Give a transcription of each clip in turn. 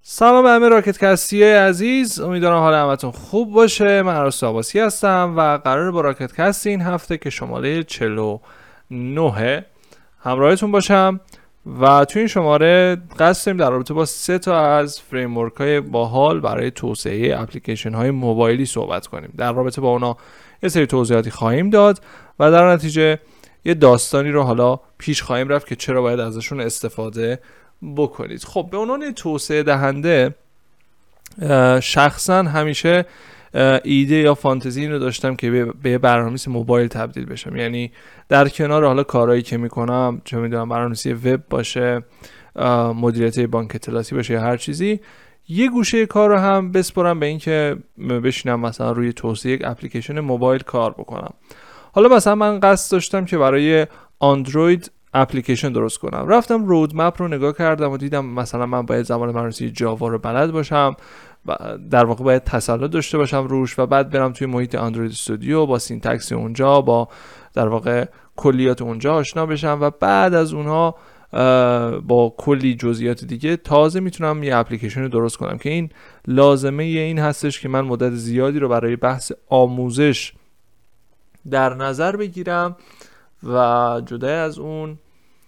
سلام به همه راکت کستی عزیز، امیدوارم حال همتون خوب باشه. من عروس عباسی هستم و قراره با راکت کست این هفته که شماره 49 همراهتون باشم و توی این شماره قصد داریم در رابطه با 3 تا از فریمورک های باحال برای توسعه اپلیکیشن های موبایلی صحبت کنیم. در رابطه با اونا یه سری توضیحاتی خواهیم داد و در نتیجه یه داستانی رو حالا پیش خواهیم رفت که چرا باید ازشون استفاده بکنید. خب به عنوان توسعه دهنده شخصا همیشه ایده یا فانتزی این رو داشتم که به برنامه‌نویس موبایل تبدیل بشم. یعنی در کنار حالا کارهایی که میکنم، چه میدونم برنامه‌نویسی وب باشه، مدیریت بانک اطلاعاتی باشه یا هر چیزی، یه گوشه کار رو هم بسپرم به این که بشینم مثلا روی توسعه یک اپلیکیشن موبایل کار بکنم. حالا مثلا من قصد داشتم که برای اندروید اپلیکیشن درست کنم. رفتم رودمپ رو نگاه کردم و دیدم مثلا من باید زبان برنامه‌نویسی جاوا رو بلد باشم، در واقع باید تسلط داشته باشم روش و بعد برم توی محیط اندروید استودیو با سینتکس اونجا، با در واقع کلیات اونجا آشنا بشم و بعد از اونها با کلی جزئیات دیگه تازه میتونم یه اپلیکیشن رو درست کنم. که این لازمه این هستش که من مدت زیادی رو برای بحث آموزش در نظر بگیرم و جدای از اون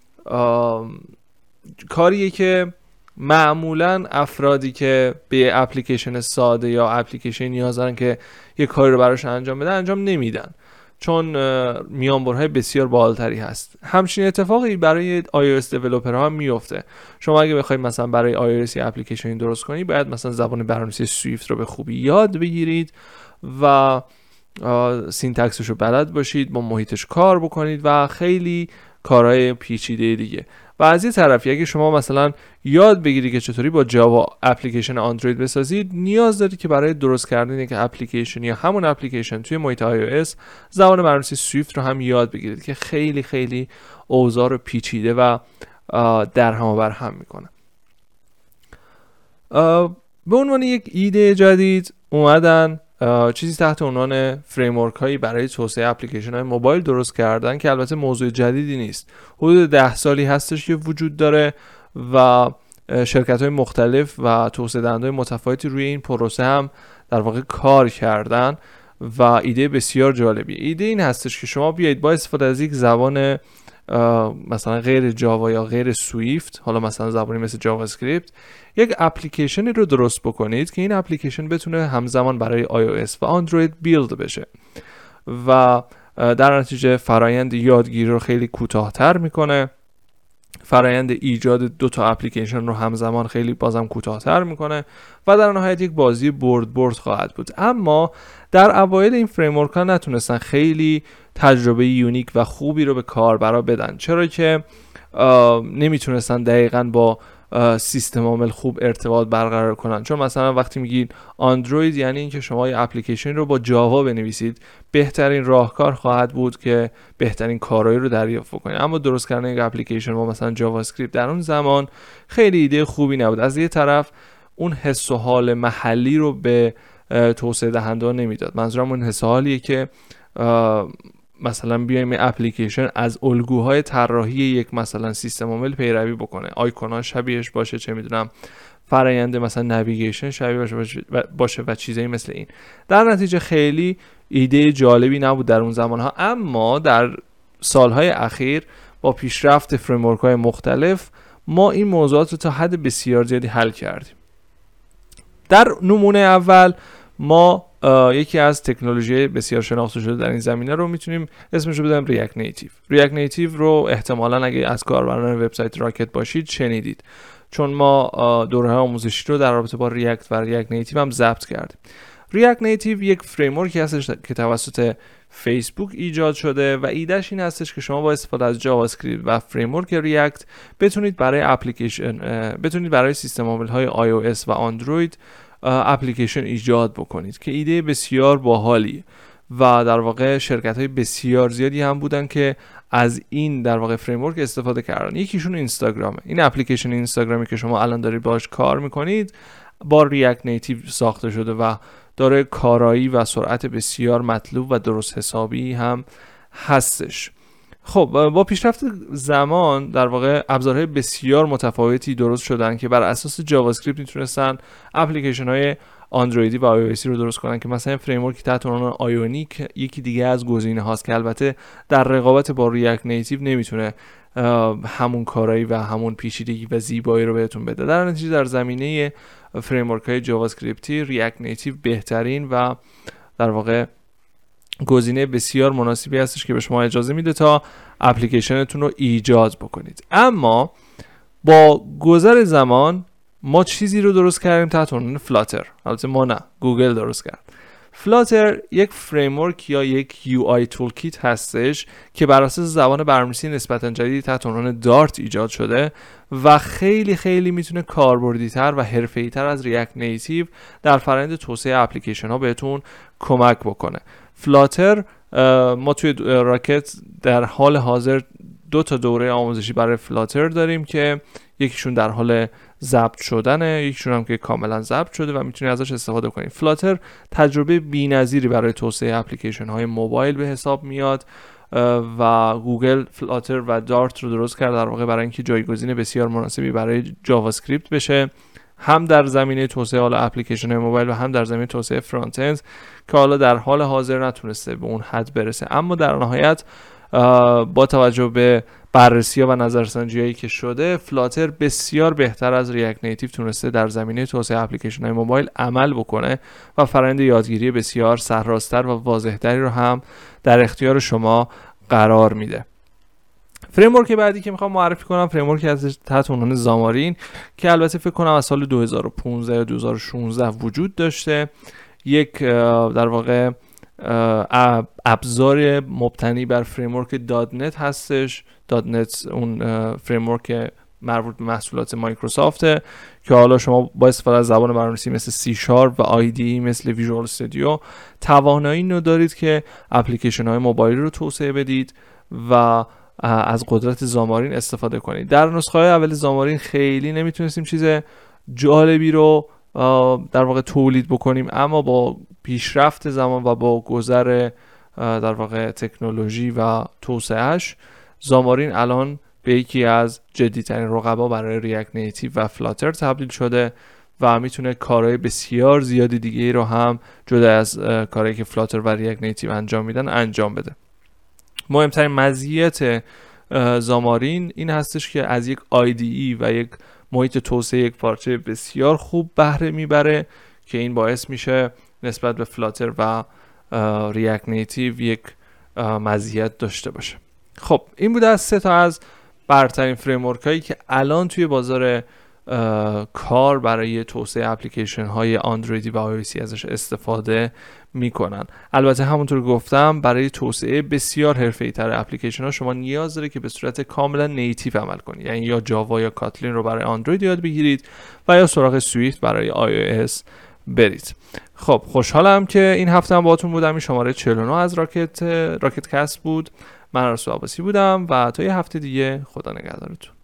کاریه که معمولا افرادی که به اپلیکیشن ساده یا اپلیکیشن نیاز دارن که یه کاری رو براش انجام بده انجام نمیدن، چون میانبرهای بسیار بالاتری هست. همچین اتفاقی برای iOS دیولپرها هم میفته. شما اگه بخواید مثلا برای iOS اپلیکیشن درست کنی، باید مثلا زبان برنامه‌نویسی سویفت رو به خوبی یاد بگیرید و سینتکسش رو بلد باشید، با محیطش کار بکنید و خیلی کارهای پیچیده دیگه. و از یه طرفی اگه شما مثلا یاد بگیرید که چطوری با جاوا اپلیکیشن اندروید بسازید، نیاز دارید که برای درست کردن یک اپلیکیشن یا همون اپلیکیشن توی محیط iOS زبان برنامه‌نویسی سویفت رو هم یاد بگیرید که خیلی خیلی اوضاع رو پیچیده و در هم و بر هم میکنه. به عنوان یک ایده جدید اومدن چیزی تحت عنوان فریمورک هایی برای توسعه اپلیکیشن های موبایل درست کردن که البته موضوع جدیدی نیست. حدود 10 سالی هستش که وجود داره و شرکت های مختلف و توسعه دهنده های متفاوتی روی این پروسه هم در واقع کار کردن و ایده بسیار جالبیه. ایده این هستش که شما بیایید با استفاده از یک زبان مثلا غیر جاوا یا غیر سویفت، حالا مثلا زبانی مثل جاوا اسکریپت، یک اپلیکیشنی رو درست بکنید که این اپلیکیشن بتونه همزمان برای iOS و اندروید بیلد بشه و در نتیجه فرایند یادگیری رو خیلی کوتاه‌تر میکنه، فرایند ایجاد 2 تا اپلیکیشن رو همزمان خیلی بازم کوتاه‌تر میکنه و در نهایت یک بازی برد خواهد بود. اما در اوایل این فریمورک ها نتونستن خیلی تجربه یونیک و خوبی رو به کاربرا بدن، چرا که نمیتونستن دقیقاً با سیستم عامل خوب ارتباط برقرار کنن. چون مثلا وقتی میگید اندروید یعنی اینکه شما یه اپلیکیشن رو با جاوا بنویسید، بهترین راهکار خواهد بود که بهترین کارهایی رو دریافت کنید. اما درست کردن یک اپلیکیشن با مثلا جاوا اسکریپت در اون زمان خیلی ایده خوبی نبود. از یه طرف اون حس و حال محلی رو به توسعه دهنده نمیداد. منظورم اون حس و حالیه که مثلا بیایم اپلیکیشن از الگوهای طراحی یک مثلا سیستم عامل پیروی بکنه، آیکونا شبیهش باشه، چه میدونم فرآیند مثلا نویگیشن شبیه باشه و چیزایی مثل این. در نتیجه خیلی ایده جالبی نبود در اون زمانها. اما در سالهای اخیر با پیشرفت فریمورک های مختلف ما این موضوعات رو تا حد بسیار زیادی حل کردیم. در نمونه اول ما یکی از تکنولوژی بسیار شناخته شده در این زمینه رو میتونیم اسمش رو بذاریم ریاکت نیتیو. ریاکت نیتیو رو احتمالاً اگه از کاربران وبسایت راکت باشید شنیدید، چون ما دوره آموزشی رو در رابطه با ریاکت و ریاکت نیتیو هم ضبط کردیم. ریاکت نیتیو یک فریمورکی هستش که توسط فیسبوک ایجاد شده و ایدهش این هستش که شما با استفاده از جاوا اسکریپت و فریمورک ریاکت بتونید برای سیستم عامل های iOS و اندروید اپلیکیشن ایجاد بکنید که ایده بسیار باحالیه و در واقع شرکت‌های بسیار زیادی هم بودن که از این در واقع فریمورک استفاده کردن. یکیشون اینستاگرامه. این اپلیکیشن اینستاگرامی که شما الان دارید باهاش کار میکنید با ریاکت نیتیو ساخته شده و داره کارایی و سرعت بسیار مطلوب و درست حسابی هم هستش. خب با پیشرفت زمان در واقع ابزارهای بسیار متفاوتی درست شدن که بر اساس جاوا اسکریپت میتونستن اپلیکیشن های اندرویدی و آی او رو درست کنن، که مثلا فریم ورکی تحت عنوان آیونیک یکی دیگه از گزینه هاست که البته در رقابت با ریاکت نیتیو نمیتونه همون کارایی و همون پیچیدگی و زیبایی رو بهتون بده. در نتیجه در زمینه فریم ورک های جاوا اسکریپتی ریاکت نیتیو بهترین و در واقع گزینه بسیار مناسبی هستش که به شما اجازه میده تا اپلیکیشنتون رو ایجاد بکنید. اما با گذر زمان ما چیزی رو درست کردیم تحت عنوان فلاتر. البته ما نه، گوگل درست کرد. فلاتر یک فریم ورک یا یک یو آی تول کیت هستش که بر اساس زبان برنامه‌نویسی نسبتاً جدیدی تحت عنوان دارت ایجاد شده و خیلی خیلی میتونه کاربردی‌تر و حرفه‌ای‌تر از ریاکت نیتیو در فرآیند توسعه اپلیکیشن ها بهتون کمک بکنه. فلاتر ما توی راکت در حال حاضر 2 تا دوره آموزشی برای فلاتر داریم که یکیشون در حال ضبط شدنه، یکیشون هم که کاملا ضبط شده و میتونید ازش استفاده کنید. فلاتر تجربه بی‌نظیری برای توسعه اپلیکیشن های موبایل به حساب میاد و گوگل فلاتر و دارت رو درست کرد در واقع برای اینکه جایگزین بسیار مناسبی برای جاوا اسکریپت بشه، هم در زمینه توسعه حالا اپلیکیشن های موبایل و هم در زمینه توسعه فرانت اند که حالا در حال حاضر نتونسته به اون حد برسه. اما در نهایت با توجه به بررسی‌ها و نظرسنجی‌هایی که شده، فلاتر بسیار بهتر از ریاکت نیتیو تونسته در زمینه توسعه اپلیکیشن‌های موبایل عمل بکنه و فرآیند یادگیری بسیار سرراست‌تر و واضح‌تری رو هم در اختیار شما قرار میده. فریم ورک بعدی که میخوام معرفی کنم فریم ورکی از تحت عنوان زامارین که البته فکر کنم از سال 2015 یا 2016 وجود داشته. یک در واقع ابزار مبتنی بر فریم ورک دات نت هستش. دات نت اون فریم ورک مربوط به محصولات مایکروسافته که حالا شما با استفاده از زبان برنامه‌نویسی مثل سی شارپ و آی دی مثل ویژوال استودیو توانایی اینو دارید که اپلیکیشن های موبایلی رو توسعه بدید و از قدرت زامارین استفاده کنید. در نسخه های اول زامارین خیلی نمیتونستیم چیز جالبی رو در واقع تولید بکنیم، اما با پیشرفت زمان و با گذر در واقع تکنولوژی و توسعهش زامارین الان به یکی از جدی‌ترین رقبا برای ریاکت نیتیو و فلاتر تبدیل شده و میتونه کارهای بسیار زیادی دیگه رو هم جدا از کارهایی که فلاتر و ریاکت نیتیو انجام میدن انجام بده. مهمترین مزیت زامارین این هستش که از یک IDE و یک محیط توسعه یک پارچه بسیار خوب بهره میبره که این باعث میشه نسبت به فلاتر و ریاکت نیتیو یک مزیت داشته باشه. خب این بوده از 3 تا از برترین فریم ورک هایی که الان توی بازار کار برای توسعه اپلیکیشن های اندرویدی و آی او سی ازش استفاده میکنن. البته همونطور گفتم برای توسعه بسیار حرفه‌ای تر اپلیکیشن ها شما نیاز داره که به صورت کاملا نیتیو عمل کنید، یعنی یا جاوا یا کاتلین رو برای اندروید یاد بگیرید و یا سراغ سویفت برای آی او اس برید. خب خوشحالم که این هفته هم باهاتون بودم. این شماره 49 از راکت کست بود. من رسول عباسی بودم و تا یه هفته دیگه خدا نگهدارتون.